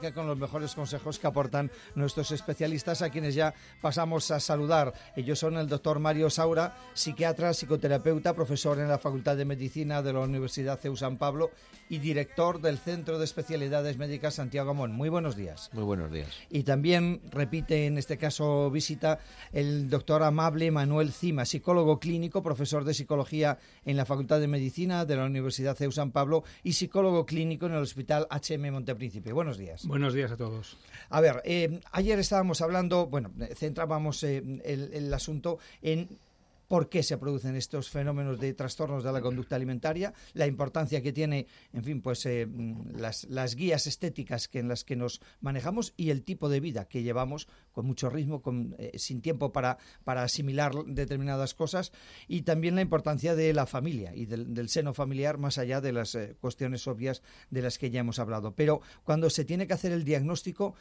Con los mejores consejos que aportan nuestros especialistas, a quienes ya pasamos a saludar. Ellos son el doctor Mario Saura, psiquiatra, psicoterapeuta, profesor en la Facultad de Medicina de la Universidad CEU San Pablo y director del Centro de Especialidades Médicas Santiago Amón. Muy buenos días. Muy buenos días. Y también repite en este caso visita el doctor Amable Manuel Cima, psicólogo clínico, profesor de psicología en la Facultad de Medicina de la Universidad CEU San Pablo y psicólogo clínico en el Hospital HM Montepríncipe. Buenos días. Buenos días a todos. A ver, ayer estábamos hablando, centrábamos el asunto en por qué se producen estos fenómenos de trastornos de la conducta alimentaria, la importancia que tiene, en fin, pues las guías estéticas en las que nos manejamos y el tipo de vida que llevamos con mucho ritmo, sin tiempo para asimilar determinadas cosas, y también la importancia de la familia y del seno familiar, más allá de las cuestiones obvias de las que ya hemos hablado. Pero cuando se tiene que hacer el diagnóstico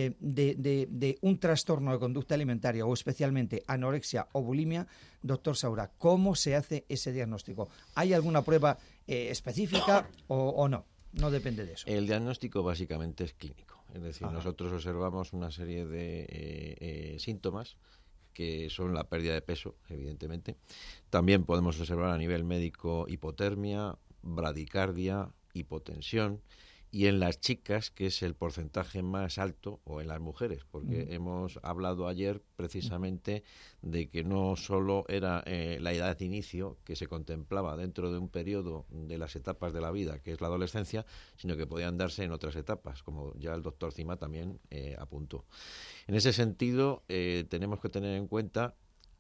de un trastorno de conducta alimentaria o especialmente anorexia o bulimia, doctor Saura, ¿cómo se hace ese diagnóstico? ¿Hay alguna prueba específica o no? No depende de eso. El diagnóstico básicamente es clínico. Es decir, nosotros observamos una serie de síntomas que son la pérdida de peso, evidentemente. También podemos observar a nivel médico hipotermia, bradicardia, hipotensión, y en las chicas, que es el porcentaje más alto, o en las mujeres, porque hemos hablado ayer precisamente de que no solo era la edad de inicio que se contemplaba dentro de un periodo de las etapas de la vida, que es la adolescencia, sino que podían darse en otras etapas, como ya el doctor Cima también apuntó. En ese sentido, tenemos que tener en cuenta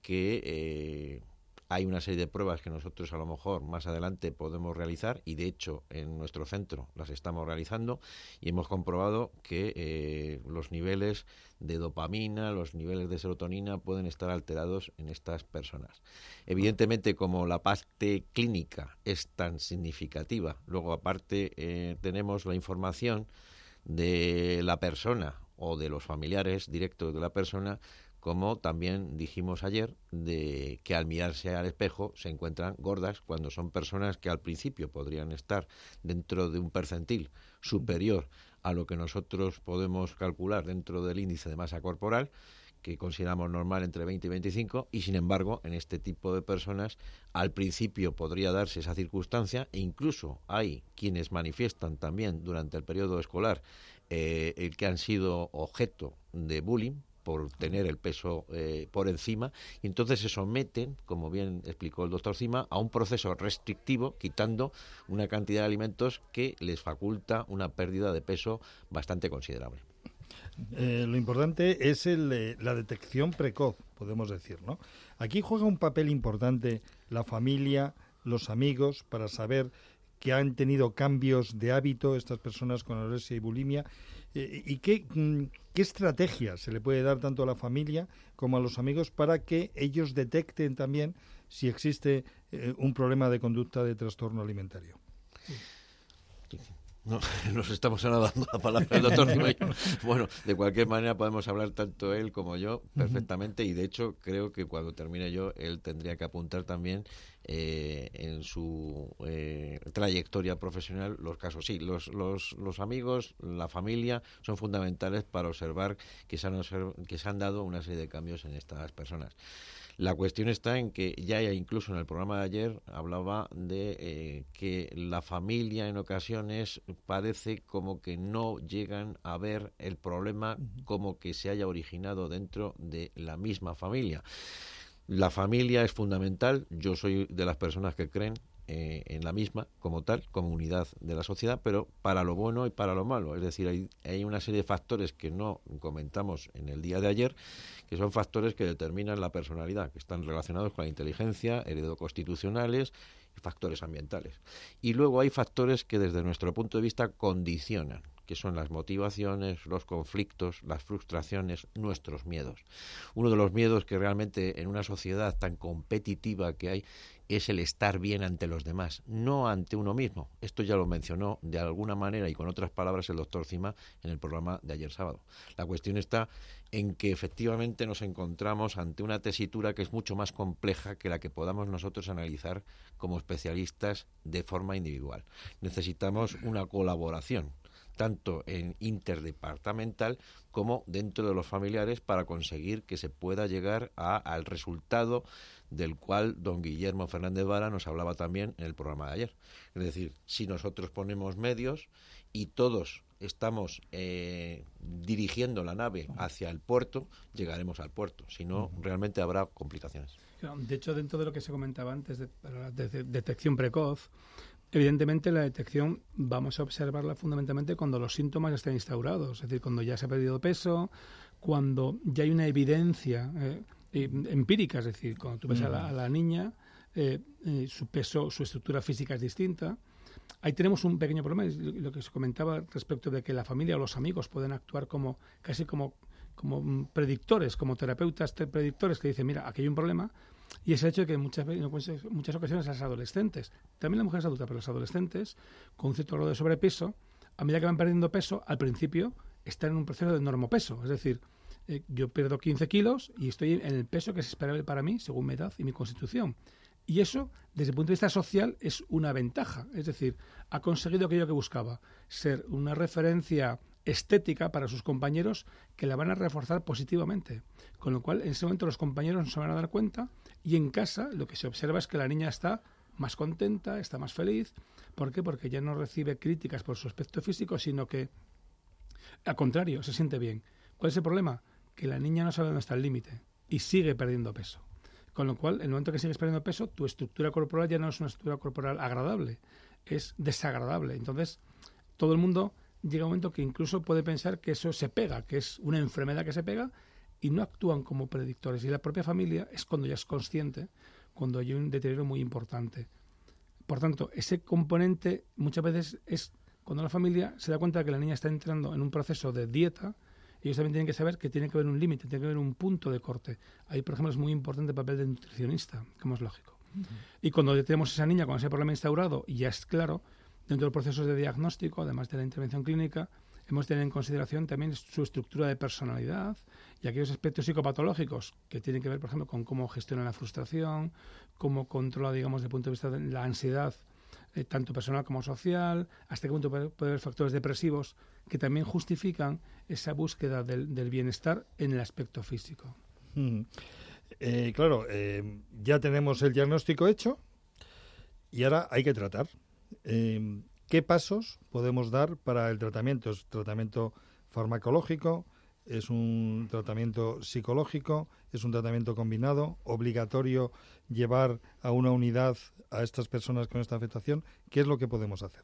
que hay una serie de pruebas que nosotros a lo mejor más adelante podemos realizar, y de hecho en nuestro centro las estamos realizando, y hemos comprobado que los niveles de dopamina, los niveles de serotonina pueden estar alterados en estas personas. Evidentemente, como la parte clínica es tan significativa, luego aparte tenemos la información de la persona o de los familiares directos de la persona, como también dijimos ayer, de que al mirarse al espejo se encuentran gordas cuando son personas que al principio podrían estar dentro de un percentil superior a lo que nosotros podemos calcular dentro del índice de masa corporal, que consideramos normal entre 20 y 25, y sin embargo en este tipo de personas al principio podría darse esa circunstancia, e incluso hay quienes manifiestan también durante el periodo escolar el que han sido objeto de bullying por tener el peso por encima, y entonces se someten, como bien explicó el doctor Cima, a un proceso restrictivo, quitando una cantidad de alimentos que les faculta una pérdida de peso bastante considerable. Lo importante es la detección precoz, podemos decir, ¿no? Aquí juega un papel importante la familia, los amigos, para saber que han tenido cambios de hábito estas personas con anorexia y bulimia, y qué estrategia se le puede dar tanto a la familia como a los amigos para que ellos detecten también si existe un problema de conducta de trastorno alimentario. No, nos estamos ahora dando la palabra al doctor Cima. Bueno, de cualquier manera podemos hablar tanto él como yo perfectamente, y de hecho creo que cuando termine yo él tendría que apuntar también en su trayectoria profesional los casos. Sí, los amigos, la familia son fundamentales para observar que se han dado una serie de cambios en estas personas. La cuestión está en que ya incluso en el programa de ayer hablaba de que la familia en ocasiones parece como que no llegan a ver el problema como que se haya originado dentro de la misma familia. La familia es fundamental. Yo soy de las personas que creen en la misma como tal, como unidad de la sociedad, pero para lo bueno y para lo malo. Es decir, hay una serie de factores que no comentamos en el día de ayer, que son factores que determinan la personalidad, que están relacionados con la inteligencia, heredoconstitucionales y factores ambientales. Y luego hay factores que desde nuestro punto de vista condicionan, que son las motivaciones, los conflictos, las frustraciones, nuestros miedos. Uno de los miedos que realmente en una sociedad tan competitiva que hay es el estar bien ante los demás, no ante uno mismo. Esto ya lo mencionó de alguna manera y con otras palabras el doctor Cima en el programa de ayer sábado. La cuestión está en que efectivamente nos encontramos ante una tesitura que es mucho más compleja que la que podamos nosotros analizar como especialistas de forma individual. Necesitamos una colaboración tanto en interdepartamental como dentro de los familiares, para conseguir que se pueda llegar al resultado del cual don Guillermo Fernández Vara nos hablaba también en el programa de ayer. Es decir, si nosotros ponemos medios y todos estamos dirigiendo la nave hacia el puerto, llegaremos al puerto. Si no, realmente habrá complicaciones. De hecho, dentro de lo que se comentaba antes de la detección precoz, evidentemente la detección vamos a observarla fundamentalmente cuando los síntomas estén instaurados, es decir, cuando ya se ha perdido peso, cuando ya hay una evidencia empírica, es decir, cuando tú ves a la niña, su peso, su estructura física es distinta. Ahí tenemos un pequeño problema, lo que se comentaba respecto de que la familia o los amigos pueden actuar casi como predictores, como terapeutas predictores que dicen, mira, aquí hay un problema, y es el hecho de que en muchas ocasiones las adolescentes, también las mujeres adultas, pero los adolescentes, con un cierto grado de sobrepeso, a medida que van perdiendo peso, al principio están en un proceso de normopeso, es decir, yo pierdo 15 kilos y estoy en el peso que es esperable para mí según mi edad y mi constitución. Y eso, desde el punto de vista social, es una ventaja. Es decir, ha conseguido aquello que buscaba, ser una referencia estética para sus compañeros que la van a reforzar positivamente. Con lo cual, en ese momento los compañeros no se van a dar cuenta, y en casa lo que se observa es que la niña está más contenta, está más feliz. ¿Por qué? Porque ya no recibe críticas por su aspecto físico, sino que, al contrario, se siente bien. ¿Cuál es el problema? Que la niña no sabe dónde está el límite y sigue perdiendo peso. Con lo cual, en el momento que sigues perdiendo peso, tu estructura corporal ya no es una estructura corporal agradable, es desagradable. Entonces, todo el mundo llega a un momento que incluso puede pensar que eso se pega, que es una enfermedad que se pega, y no actúan como predictores. Y la propia familia es cuando ya es consciente, cuando hay un deterioro muy importante. Por tanto, ese componente muchas veces es cuando la familia se da cuenta de que la niña está entrando en un proceso de dieta. Ellos también tienen que saber que tiene que haber un límite, tiene que haber un punto de corte. Ahí, por ejemplo, es muy importante el papel del nutricionista, como es lógico. Y cuando tenemos esa niña con ese problema instaurado, y ya es claro, dentro del proceso de diagnóstico, además de la intervención clínica, hemos de tener en consideración también su estructura de personalidad y aquellos aspectos psicopatológicos que tienen que ver, por ejemplo, con cómo gestiona la frustración, cómo controla, digamos, desde el punto de vista de la ansiedad, tanto personal como social, hasta qué punto puede haber factores depresivos que también justifican esa búsqueda del bienestar en el aspecto físico. Claro, ya tenemos el diagnóstico hecho y ahora hay que tratar. ¿Qué pasos podemos dar para el tratamiento? ¿Es tratamiento farmacológico? ¿Es un tratamiento psicológico? ¿Es un tratamiento combinado? ¿Obligatorio llevar a una unidad a estas personas con esta afectación? ¿Qué es lo que podemos hacer?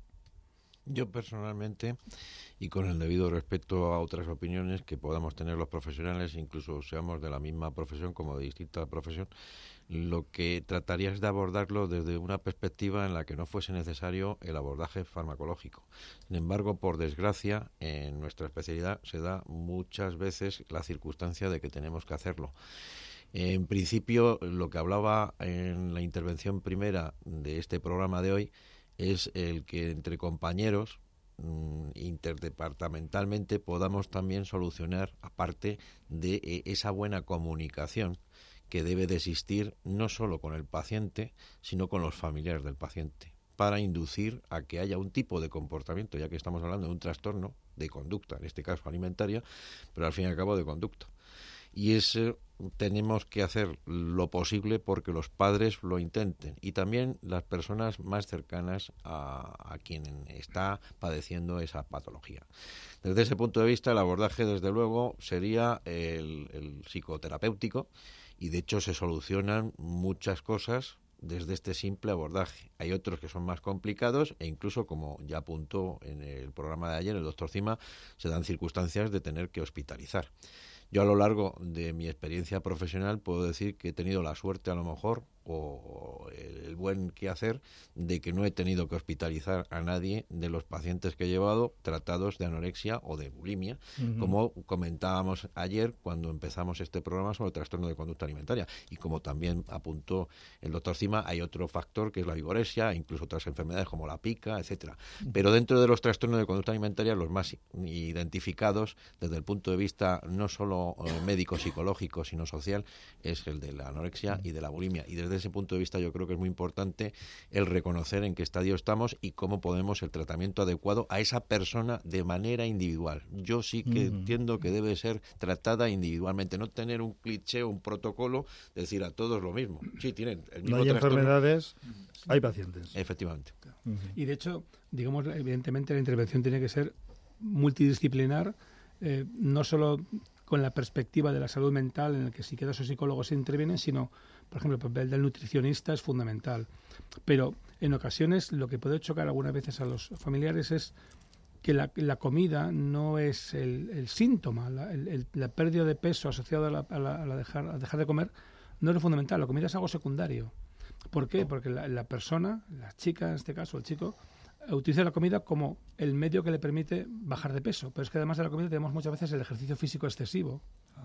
Yo personalmente, y con el debido respeto a otras opiniones que podamos tener los profesionales, incluso seamos de la misma profesión como de distinta profesión, lo que trataría es de abordarlo desde una perspectiva en la que no fuese necesario el abordaje farmacológico. Sin embargo, por desgracia, en nuestra especialidad se da muchas veces la circunstancia de que tenemos que hacerlo. En principio, lo que hablaba en la intervención primera de este programa de hoy es el que entre compañeros interdepartamentalmente podamos también solucionar, aparte de esa buena comunicación que debe de existir no solo con el paciente, sino con los familiares del paciente, para inducir a que haya un tipo de comportamiento, ya que estamos hablando de un trastorno de conducta, en este caso alimentaria, pero al fin y al cabo de conducta. Y eso tenemos que hacer lo posible porque los padres lo intenten y también las personas más cercanas a quien está padeciendo esa patología. Desde ese punto de vista, el abordaje, desde luego, sería el psicoterapéutico, y de hecho se solucionan muchas cosas desde este simple abordaje. Hay otros que son más complicados e incluso, como ya apuntó en el programa de ayer el doctor Cima, se dan circunstancias de tener que hospitalizar. Yo a lo largo de mi experiencia profesional puedo decir que he tenido la suerte, a lo mejor, o el buen quehacer de que no he tenido que hospitalizar a nadie de los pacientes que he llevado tratados de anorexia o de bulimia, como comentábamos ayer cuando empezamos este programa sobre el trastorno de conducta alimentaria. Y como también apuntó el doctor Cima, hay otro factor que es la vigorexia, incluso otras enfermedades como la pica, etcétera. Pero dentro de los trastornos de conducta alimentaria, los más identificados desde el punto de vista no solo médico, psicológico, sino social, es el de la anorexia y de la bulimia. Y desde desde ese punto de vista yo creo que es muy importante el reconocer en qué estadio estamos y cómo podemos el tratamiento adecuado a esa persona de manera individual. Yo sí que entiendo que debe ser tratada individualmente, no tener un cliché o un protocolo, decir a todos lo mismo. Sí, tienen el mismo no hay trastorno. enfermedades, hay pacientes. Efectivamente. Y de hecho, digamos, evidentemente la intervención tiene que ser multidisciplinar, no solo con la perspectiva de la salud mental, en el que psiquiatras o psicólogos intervienen, sino, por ejemplo, el papel del nutricionista es fundamental. Pero en ocasiones lo que puede chocar algunas veces a los familiares es que la comida no es el síntoma, la pérdida de peso asociada a dejar de comer no es lo fundamental, la comida es algo secundario. ¿Por qué? Porque la persona, la chica en este caso, el chico, utiliza la comida como el medio que le permite bajar de peso. Pero es que además de la comida tenemos muchas veces el ejercicio físico excesivo.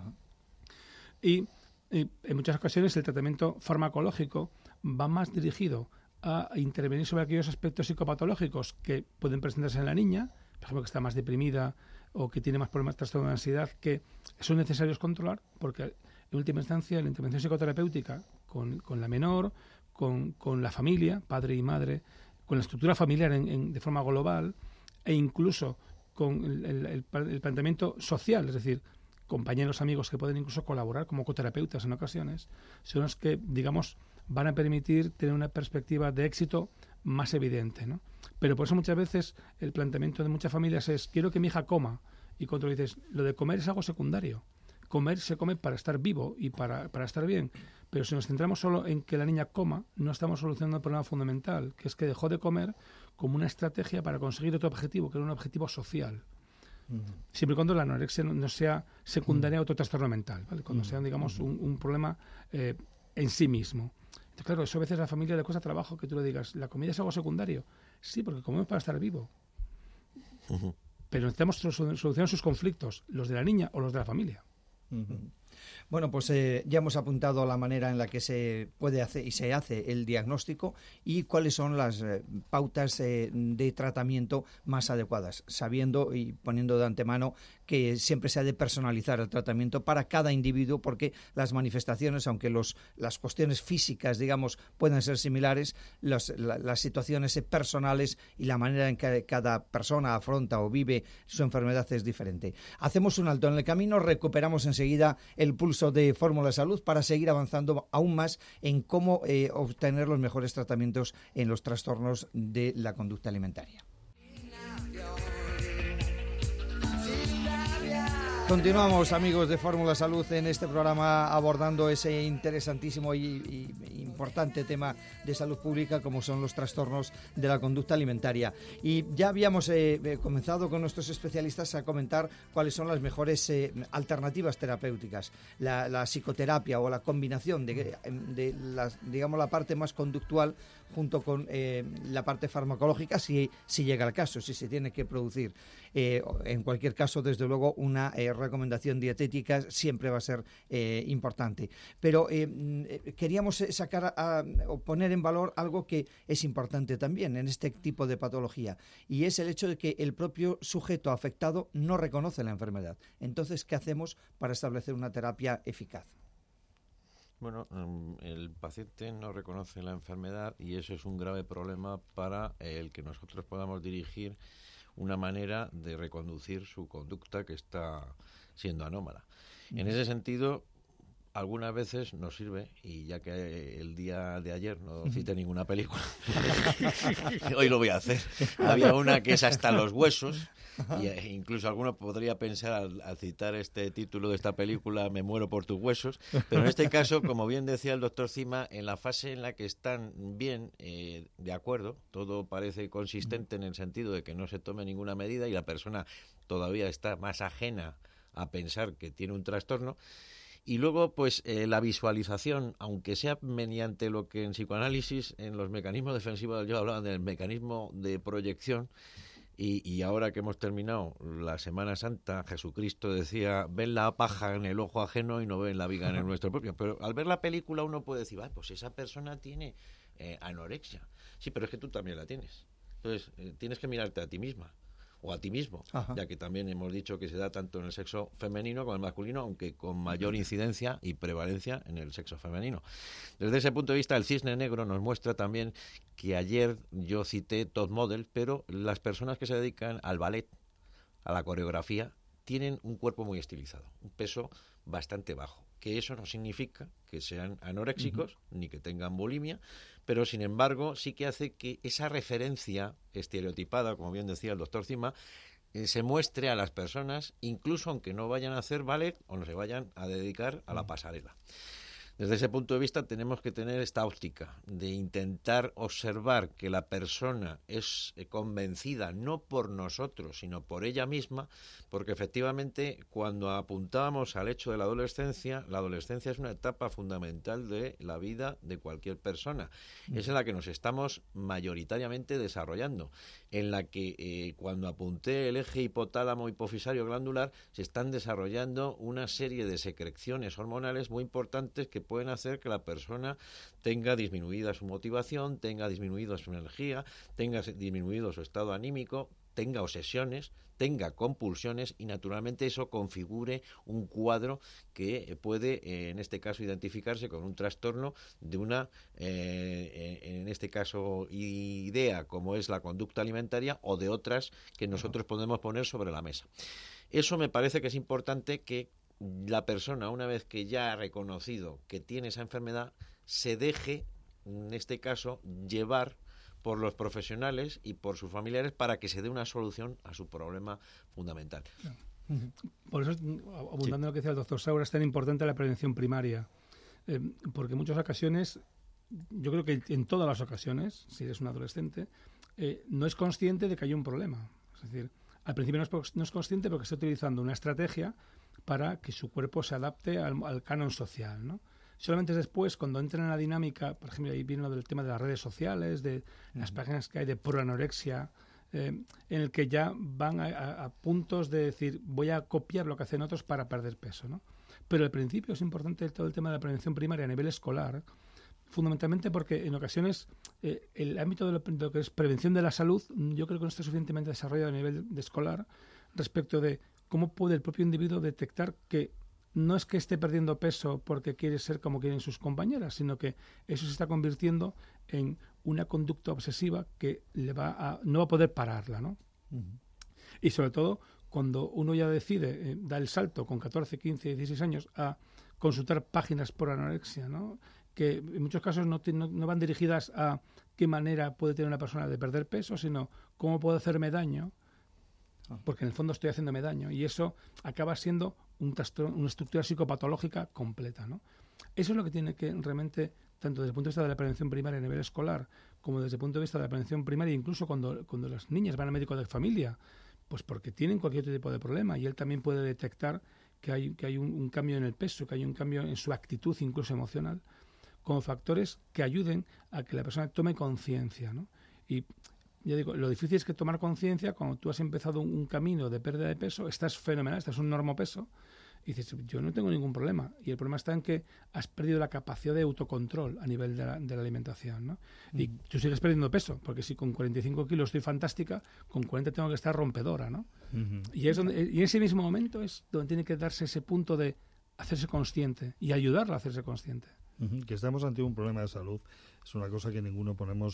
Y en muchas ocasiones el tratamiento farmacológico va más dirigido a intervenir sobre aquellos aspectos psicopatológicos que pueden presentarse en la niña, por ejemplo, que está más deprimida o que tiene más problemas de trastorno de ansiedad, que son necesarios controlar, porque en última instancia la intervención psicoterapéutica con la menor, con la familia, padre y madre, con la estructura familiar de forma global e incluso con el planteamiento social, es decir, compañeros, amigos que pueden incluso colaborar como coterapeutas en ocasiones, son los que, digamos, van a permitir tener una perspectiva de éxito más evidente, ¿no? Pero por eso muchas veces el planteamiento de muchas familias es: quiero que mi hija coma, y cuando le dices, lo de comer es algo secundario. Comer se come para estar vivo y para estar bien, pero si nos centramos solo en que la niña coma, no estamos solucionando el problema fundamental, que es que dejó de comer como una estrategia para conseguir otro objetivo, que era un objetivo social. Siempre y cuando la anorexia no sea secundaria a otro trastorno mental, ¿vale? Cuando sea, digamos, un problema en sí mismo. Entonces, claro, eso a veces a la familia le cuesta trabajo que tú le digas, ¿la comida es algo secundario? Sí, porque comemos para estar vivo. Pero necesitamos solucionar sus conflictos, los de la niña o los de la familia. Bueno, pues ya hemos apuntado la manera en la que se puede hacer y se hace el diagnóstico y cuáles son las pautas de tratamiento más adecuadas, sabiendo y poniendo de antemano que siempre se ha de personalizar el tratamiento para cada individuo, porque las manifestaciones, aunque las cuestiones físicas, digamos, puedan ser similares, las situaciones personales y la manera en que cada persona afronta o vive su enfermedad es diferente. Hacemos un alto en el camino, recuperamos enseguida el pulso de Fórmula Salud para seguir avanzando aún más en cómo obtener los mejores tratamientos en los trastornos de la conducta alimentaria. Continuamos, amigos de Fórmula Salud, en este programa abordando ese interesantísimo y importante tema de salud pública como son los trastornos de la conducta alimentaria. Y ya habíamos comenzado con nuestros especialistas a comentar cuáles son las mejores alternativas terapéuticas. La psicoterapia o la combinación de digamos, la parte más conductual junto con la parte farmacológica, si llega al caso, si se tiene que producir. En cualquier caso, desde luego, una recomendación dietética siempre va a ser importante. Pero queríamos sacar o poner en valor algo que es importante también en este tipo de patología, y es el hecho de que el propio sujeto afectado no reconoce la enfermedad. Entonces, ¿qué hacemos para establecer una terapia eficaz? Bueno, el paciente no reconoce la enfermedad y eso es un grave problema para el que nosotros podamos dirigir una manera de reconducir su conducta que está siendo anómala. En ese sentido, algunas veces nos sirve, y ya que el día de ayer no cité ninguna película, hoy lo voy a hacer. Había una que es Hasta los huesos, e incluso alguno podría pensar al citar este título de esta película, Me muero por tus huesos, pero en este caso, como bien decía el doctor Cima, en la fase en la que están bien, de acuerdo, todo parece consistente en el sentido de que no se tome ninguna medida y la persona todavía está más ajena a pensar que tiene un trastorno. Y luego, pues, la visualización, aunque sea mediante lo que en psicoanálisis, en los mecanismos defensivos, yo hablaba del mecanismo de proyección, y ahora que hemos terminado la Semana Santa, Jesucristo decía, ven la paja en el ojo ajeno y no ven la viga en el nuestro propio. Pero al ver la película uno puede decir, pues esa persona tiene anorexia. Sí, pero es que tú también la tienes. Entonces, tienes que mirarte a ti misma. o a ti mismo, Ajá. ya que también hemos dicho que se da tanto en el sexo femenino como en el masculino, aunque con mayor incidencia y prevalencia en el sexo femenino. Desde ese punto de vista, el cisne negro nos muestra también que ayer yo cité top model, pero las personas que se dedican al ballet, a la coreografía, tienen un cuerpo muy estilizado, un peso bastante bajo, que eso no significa que sean anoréxicos ni que tengan bulimia, pero sin embargo sí que hace que esa referencia estereotipada, como bien decía el doctor Cima, se muestre a las personas, incluso aunque no vayan a hacer ballet o no se vayan a dedicar a la pasarela. Desde ese punto de vista tenemos que tener esta óptica de intentar observar que la persona es convencida no por nosotros, sino por ella misma, porque efectivamente cuando apuntábamos al hecho de la adolescencia es una etapa fundamental de la vida de cualquier persona. Es en la que nos estamos mayoritariamente desarrollando, en la que cuando apunté el eje hipotálamo hipofisario glandular se están desarrollando una serie de secreciones hormonales muy importantes que pueden hacer que la persona tenga disminuida su motivación, tenga disminuido su energía, tenga disminuido su estado anímico, tenga obsesiones, tenga compulsiones y naturalmente eso configure un cuadro que puede, en este caso, identificarse con un trastorno de una, en este caso, idea como es la conducta alimentaria o de otras que nosotros podemos poner sobre la mesa. Eso me parece que es importante que la persona, una vez que ya ha reconocido que tiene esa enfermedad, se deje, en este caso, llevar por los profesionales y por sus familiares para que se dé una solución a su problema fundamental. Por eso, abundando en lo que decía el doctor Saura, es tan importante la prevención primaria, porque en muchas ocasiones, yo creo que en todas las ocasiones, si eres un adolescente, no es consciente de que hay un problema. Es decir, al principio no es consciente porque está utilizando una estrategia para que su cuerpo se adapte al canon social, ¿no? Solamente después, cuando entran en la dinámica, por ejemplo, ahí viene lo del tema de las redes sociales, de las páginas que hay de proanorexia, en el que ya van a puntos de decir, voy a copiar lo que hacen otros para perder peso, ¿no? Pero al principio es importante todo el tema de la prevención primaria a nivel escolar, fundamentalmente porque en ocasiones el ámbito de lo que es prevención de la salud, yo creo que no está suficientemente desarrollado a nivel de escolar respecto de cómo puede el propio individuo detectar que no es que esté perdiendo peso porque quiere ser como quieren sus compañeras, sino que eso se está convirtiendo en una conducta obsesiva que no va a poder pararla, ¿no? Y sobre todo, cuando uno ya decide, da el salto con 14, 15, 16 años a consultar páginas por anorexia, ¿no? Que en muchos casos no van dirigidas a qué manera puede tener una persona de perder peso, sino cómo puedo hacerme daño, porque en el fondo estoy haciéndome daño, y eso acaba siendo una estructura psicopatológica completa, ¿no? Eso es lo que tiene que realmente, tanto desde el punto de vista de la prevención primaria a nivel escolar, como desde el punto de vista de la prevención primaria, incluso cuando las niñas van al médico de familia, pues porque tienen cualquier otro tipo de problema, y él también puede detectar que hay un cambio en el peso, que hay un cambio en su actitud, incluso emocional, como factores que ayuden a que la persona tome conciencia, ¿no? Y ya digo, lo difícil es que tomar conciencia, cuando tú has empezado un camino de pérdida de peso, estás fenomenal, estás un normopeso, y dices, yo no tengo ningún problema. Y el problema está en que has perdido la capacidad de autocontrol a nivel de la alimentación, ¿no? Y tú sigues perdiendo peso, porque si con 45 kilos estoy fantástica, con 40 tengo que estar rompedora, ¿no? Y en ese mismo momento es donde tiene que darse ese punto de hacerse consciente y ayudarla a hacerse consciente. Que estamos ante un problema de salud es una cosa que ninguno ponemos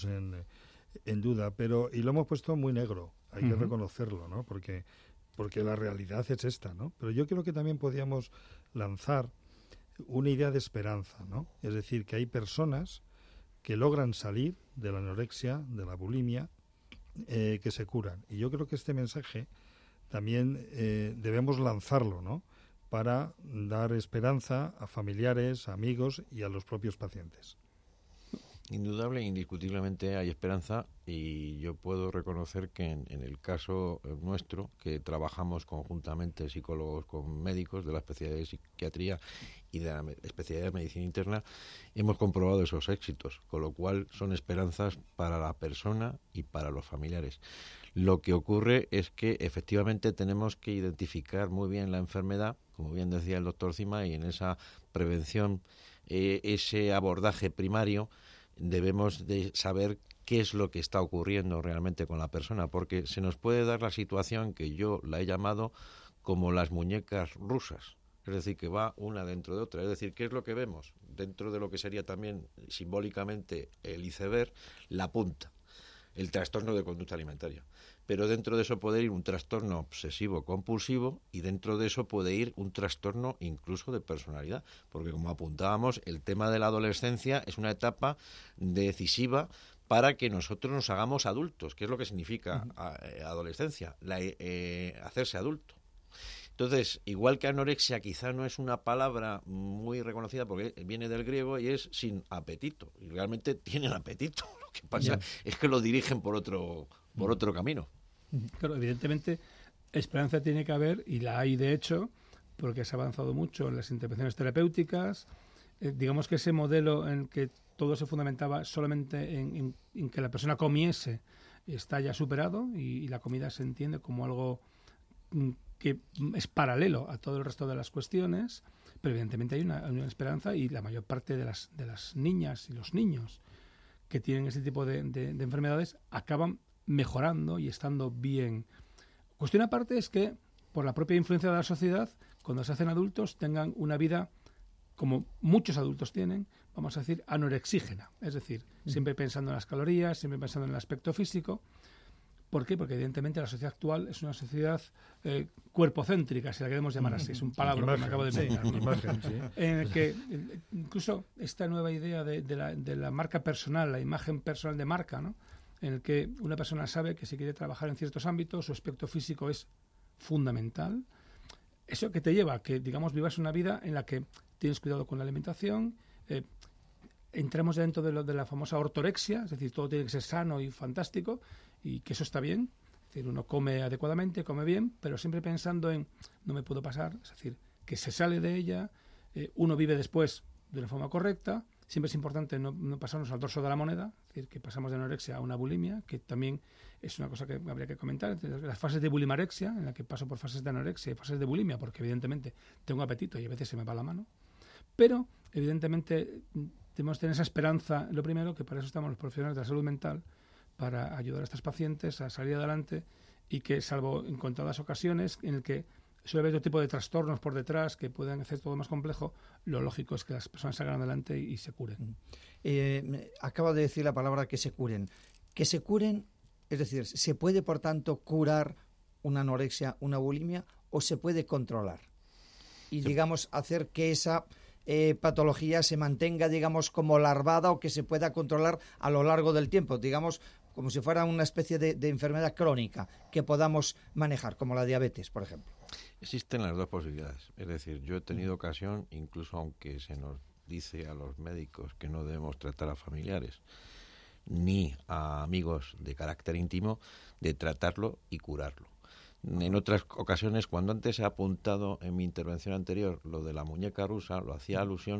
en duda, y lo hemos puesto muy negro, hay que reconocerlo, ¿no? Porque la realidad es esta, ¿no? Pero yo creo que también podíamos lanzar una idea de esperanza, ¿no? Es decir, que hay personas que logran salir de la anorexia, de la bulimia, que se curan. Y yo creo que este mensaje también debemos lanzarlo, ¿no? Para dar esperanza a familiares, a amigos y a los propios pacientes. Indudable e indiscutiblemente hay esperanza, y yo puedo reconocer que en el caso nuestro, que trabajamos conjuntamente psicólogos con médicos de la especialidad de psiquiatría y de la especialidad de medicina interna, hemos comprobado esos éxitos, con lo cual son esperanzas para la persona y para los familiares. Lo que ocurre es que efectivamente tenemos que identificar muy bien la enfermedad, como bien decía el doctor Cima, y en esa prevención, ese abordaje primario, debemos de saber qué es lo que está ocurriendo realmente con la persona, porque se nos puede dar la situación que yo la he llamado como las muñecas rusas. Es decir, que va una dentro de otra. Es decir, ¿qué es lo que vemos? Dentro de lo que sería también simbólicamente el iceberg, la punta, el trastorno de conducta alimentaria. Pero dentro de eso puede ir un trastorno obsesivo-compulsivo y dentro de eso puede ir un trastorno incluso de personalidad. Porque como apuntábamos, el tema de la adolescencia es una etapa decisiva para que nosotros nos hagamos adultos. ¿Qué es lo que significa adolescencia? Hacerse adulto. Entonces, igual que anorexia quizá no es una palabra muy reconocida porque viene del griego y es sin apetito. Y realmente tienen apetito. Lo que pasa es que lo dirigen por otro camino. Claro, evidentemente, esperanza tiene que haber, y la hay de hecho, porque se ha avanzado mucho en las intervenciones terapéuticas. Digamos que ese modelo en que todo se fundamentaba solamente en que la persona comiese está ya superado y la comida se entiende como algo que es paralelo a todo el resto de las cuestiones, pero evidentemente hay una esperanza, y la mayor parte de las niñas y los niños que tienen ese tipo de enfermedades acaban mejorando y estando bien. Cuestión aparte es que, por la propia influencia de la sociedad, cuando se hacen adultos, tengan una vida, como muchos adultos tienen, vamos a decir, anorexígena. Es decir, siempre pensando en las calorías, siempre pensando en el aspecto físico. ¿Por qué? Porque evidentemente la sociedad actual es una sociedad cuerpocéntrica, si la queremos llamar así. Es un palabra que me acabo de inventar. En el que incluso esta nueva idea de la marca personal, la imagen personal de marca, ¿no? En el que una persona sabe que si quiere trabajar en ciertos ámbitos, su aspecto físico es fundamental. Eso que te lleva a que, digamos, vivas una vida en la que tienes cuidado con la alimentación, entramos dentro de la famosa ortorexia, es decir, todo tiene que ser sano y fantástico, y que eso está bien. Es decir, uno come adecuadamente, come bien, pero siempre pensando en no me puedo pasar, es decir, que se sale de ella, uno vive después de una forma correcta. Siempre es importante no pasarnos al dorso de la moneda, es decir, que pasamos de anorexia a una bulimia, que también es una cosa que habría que comentar. Las fases de bulimarexia, en la que paso por fases de anorexia y fases de bulimia, porque evidentemente tengo apetito y a veces se me va la mano. Pero, evidentemente, debemos tener esa esperanza, lo primero, que para eso estamos los profesionales de la salud mental, para ayudar a estos pacientes a salir adelante, y que, salvo en contadas ocasiones en el que suele haber otro tipo de trastornos por detrás que pueden hacer todo más complejo, lo lógico es que las personas salgan adelante y se curen. Acabo de decir la palabra que se curen. Que se curen, es decir, ¿se puede, por tanto, curar una anorexia, una bulimia, o se puede controlar? Y, digamos, hacer que esa patología se mantenga, digamos, como larvada, o que se pueda controlar a lo largo del tiempo, digamos, como si fuera una especie de enfermedad crónica que podamos manejar, como la diabetes, por ejemplo. Existen las dos posibilidades. Es decir, yo he tenido ocasión, incluso aunque se nos dice a los médicos que no debemos tratar a familiares ni a amigos de carácter íntimo, de tratarlo y curarlo. En otras ocasiones, cuando antes he apuntado en mi intervención anterior lo de la muñeca rusa, lo hacía alusión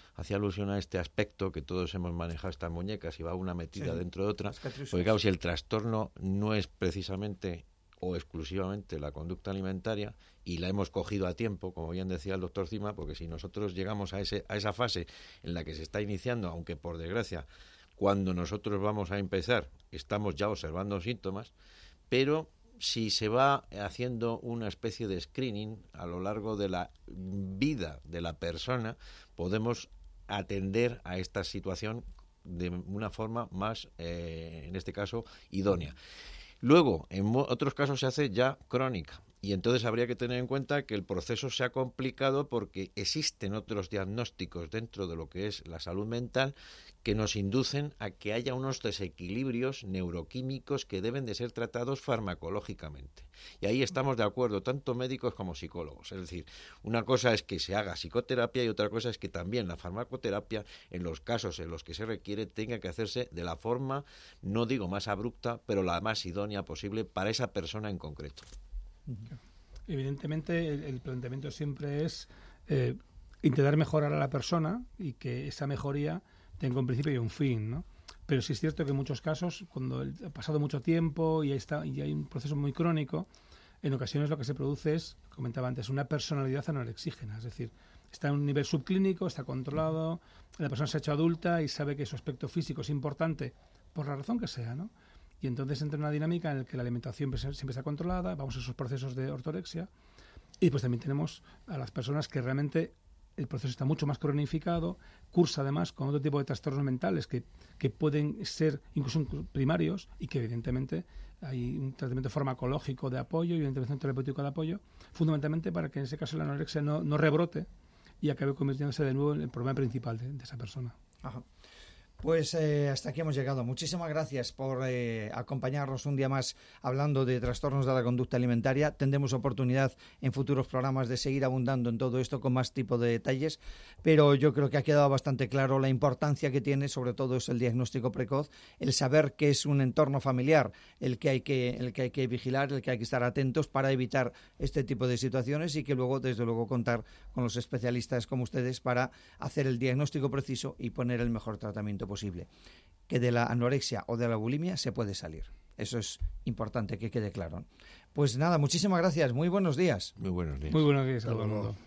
a este aspecto que todos hemos manejado, estas muñecas, y va una metida dentro de otra. Porque claro, si el trastorno no es precisamente o exclusivamente la conducta alimentaria, y la hemos cogido a tiempo, como bien decía el doctor Cima, porque si nosotros llegamos a esa fase en la que se está iniciando, aunque por desgracia, cuando nosotros vamos a empezar, estamos ya observando síntomas, pero si se va haciendo una especie de screening a lo largo de la vida de la persona, podemos atender a esta situación de una forma más, en este caso, idónea. Luego, en otros casos se hace ya crónica, y entonces habría que tener en cuenta que el proceso se ha complicado porque existen otros diagnósticos dentro de lo que es la salud mental que nos inducen a que haya unos desequilibrios neuroquímicos que deben de ser tratados farmacológicamente. Y ahí estamos de acuerdo, tanto médicos como psicólogos. Es decir, una cosa es que se haga psicoterapia y otra cosa es que también la farmacoterapia, en los casos en los que se requiere, tenga que hacerse de la forma, no digo más abrupta, pero la más idónea posible para esa persona en concreto. Evidentemente, el planteamiento siempre es intentar mejorar a la persona y que esa mejoría tenga un principio y un fin, ¿no? Pero sí es cierto que en muchos casos, cuando ha pasado mucho tiempo y hay un proceso muy crónico, en ocasiones lo que se produce es, comentaba antes, una personalidad anorexígena. Es decir, está en un nivel subclínico, está controlado, la persona se ha hecho adulta y sabe que su aspecto físico es importante por la razón que sea, ¿no? Y entonces entra una dinámica en la que la alimentación siempre está controlada, vamos a esos procesos de ortorexia, y pues también tenemos a las personas que realmente el proceso está mucho más cronificado, cursa además con otro tipo de trastornos mentales que pueden ser incluso primarios y que evidentemente hay un tratamiento farmacológico de apoyo y una intervención terapéutica de apoyo, fundamentalmente para que en ese caso la anorexia no rebrote y acabe convirtiéndose de nuevo en el problema principal de esa persona. Ajá. Pues hasta aquí hemos llegado. Muchísimas gracias por acompañarnos un día más hablando de trastornos de la conducta alimentaria. Tendremos oportunidad en futuros programas de seguir abundando en todo esto con más tipo de detalles, pero yo creo que ha quedado bastante claro la importancia que tiene, sobre todo es el diagnóstico precoz, el saber que es un entorno familiar el que hay que vigilar, el que hay que estar atentos para evitar este tipo de situaciones y que luego, desde luego, contar con los especialistas como ustedes para hacer el diagnóstico preciso y poner el mejor tratamiento posible. Que de la anorexia o de la bulimia se puede salir. Eso es importante que quede claro. Pues nada, muchísimas gracias. Muy buenos días. Muy buenos días. Muy buenos días a todo el mundo.